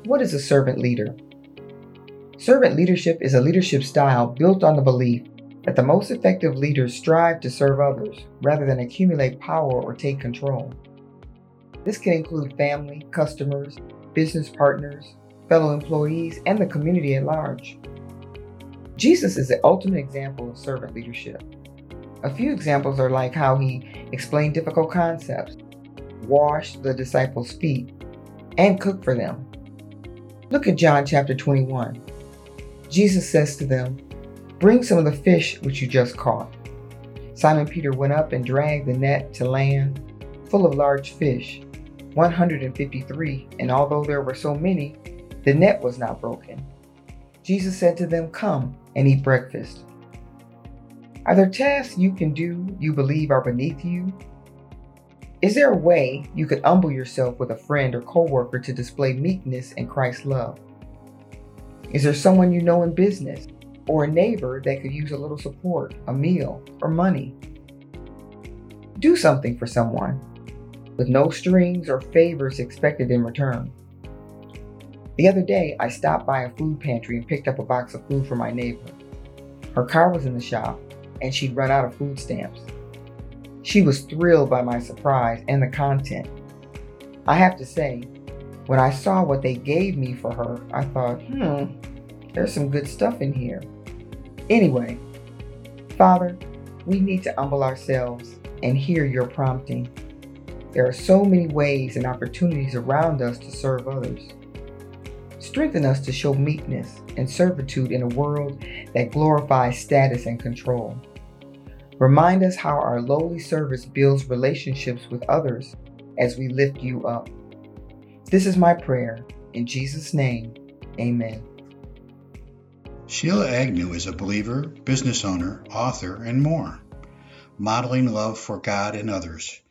What is a servant leader? Servant leadership is a leadership style built on the belief that the most effective leaders strive to serve others rather than accumulate power or take control. This can include family, customers, business partners, fellow employees, and the community at large. Jesus is the ultimate example of servant leadership. A few examples are like how he explained difficult concepts, washed the disciples' feet, and cooked for them. Look at John chapter 21. Jesus says to them, "Bring some of the fish which you just caught." Simon Peter went up and dragged the net to land, full of large fish, 153, and although there were so many, the net was not broken. Jesus said to them, "Come and eat breakfast." Are there tasks you can do you believe are beneath you? Is there a way you could humble yourself with a friend or coworker to display meekness and Christ's love? Is there someone you know in business or a neighbor that could use a little support, a meal, or money? Do something for someone with no strings or favors expected in return. The other day, I stopped by a food pantry and picked up a box of food for my neighbor. Her car was in the shop, and she'd run out of food stamps. She was thrilled by my surprise and the content. I have to say, when I saw what they gave me for her, I thought, there's some good stuff in here. Anyway, Father, we need to humble ourselves and hear your prompting. There are so many ways and opportunities around us to serve others. Strengthen us to show meekness and servitude in a world that glorifies status and control. Remind us how our lowly service builds relationships with others as we lift you up. This is my prayer. In Jesus' name, amen. Sheila Agnew is a believer, business owner, author, and more, modeling love for God and others.